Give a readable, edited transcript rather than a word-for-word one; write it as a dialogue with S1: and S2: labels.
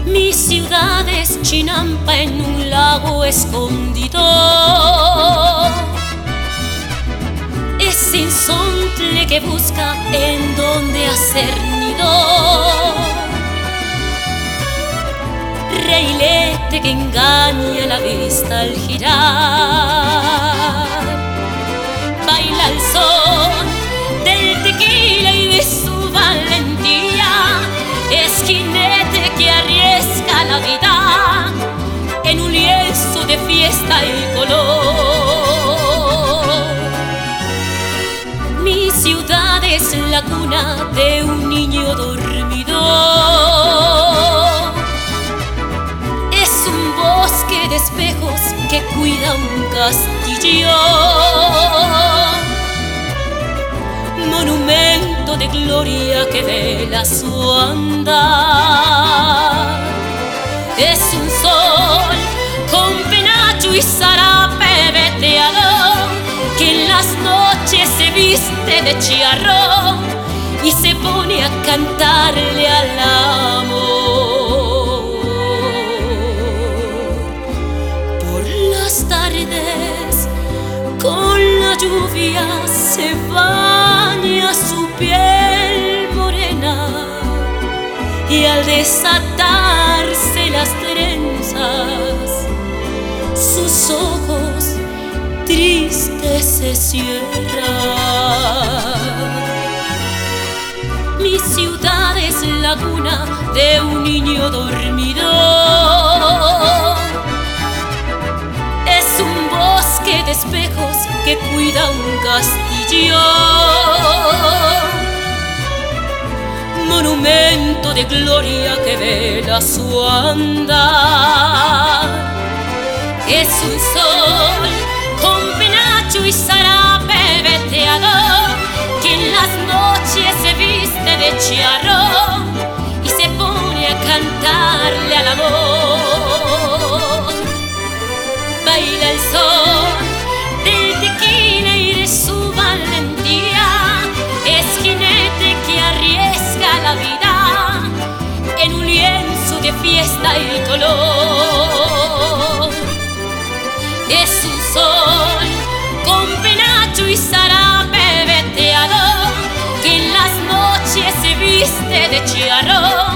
S1: Mi ciudad es Chinampa en un lago escondido. Es sinsontle que busca en donde hacer nido. Reilete que engaña la vista al girar. Baila al son del tequila y de su valentía. Es jinete que arriesga la vida en un lienzo de fiesta y color. Mi ciudad es la cuna de un niño dormido. Es un bosque de espejos que cuida un castillo. Monumento de gloria que vela su andar. Es un sol con penacho y zarape veteado que en las noches se viste de chiarrón y se pone a cantarle al amor. Por las tardes con la lluvia se baña su piel morena y al desatarse las trenzas sus ojos tristes se cierran. Mi ciudad es la cuna de un niño dormido. Es un bosque de espejos que cuida un castillo. Monumento de gloria que vela su andar. Es un sol con penacho y zarape veteado que en las noches se viste de chiarrón y se pone a cantarle al amor. Baila el son del tequila y de su valentía. Es jinete que arriesga la vida en un lienzo de fiesta y color. Es un sol con penacho y zarape veteado que en las noches se viste de chiarrón